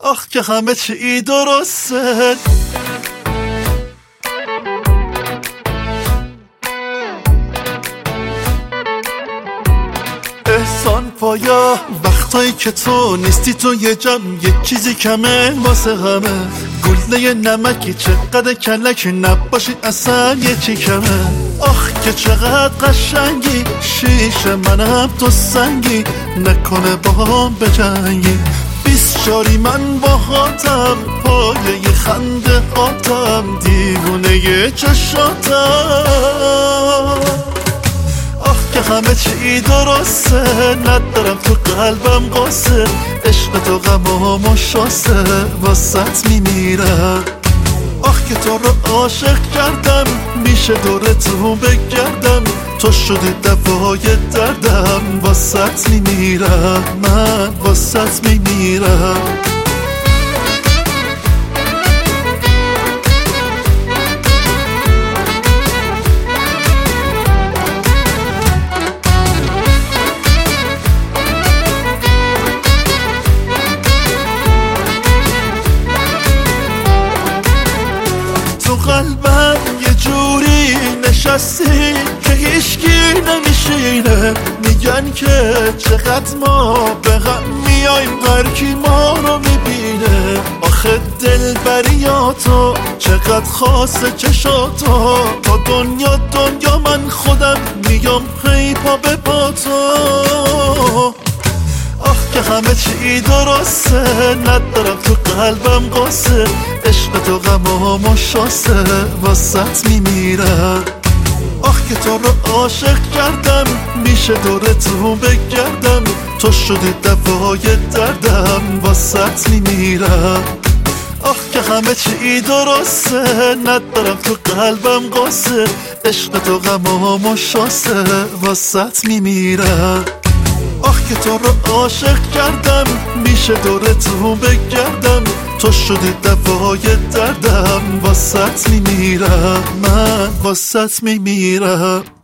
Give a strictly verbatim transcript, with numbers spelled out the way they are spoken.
آخ که همه چی درسته. احسان پایا وقتایی که تو نیستی، تو یه جمع یک چیزی کمه واسه همه. گله نمکی چقدر کلک نباشی اصلا یه چی کمه. آخ که چقدر قشنگی، شیش منم تو سنگی، نکنه با هم بجنگی. بیست چاری من با هاتم، پایه ی خنده هاتم، دیوونه ی چشاتم. آخ که همه چی درسته، ندارم تو قلبم قصه. عشق تو غمام و شاسته، واسط میمیرم. آخ که تو رو عاشق کردم، میشه دور تو بگردم. تو شدی دوای دردم، واسط میمیرم، من واسط میمیرم. قلبم یه جوری نشستی که هیچکی نمیشینه. میگن که چقدر ما به هم میایم، هر کی ما رو میبینه. آخه دلبریاتو چقدر خاصه چشاتو، تا دنیا دنیا من خودم میام پی پا به پا تو. آخ که همه چی درسته، ندارم تو قلبم قصه. عشق تو غمام و شاسته، واسط میمیرم. آخ که تو رو عاشق کردم، میشه دور تو بگردم. تو شدی دوای دردم، واسط میمیرم. آخ که همه چی درسته، ندارم تو قلبم قصه. عشق تو غمام و شاسته، واسط میمیرم. آخ که تو رو عاشق کردم، میشه دور تو بگردم. تو شدی دوای دردم، واسط میمیرم، من واسط میمیرم.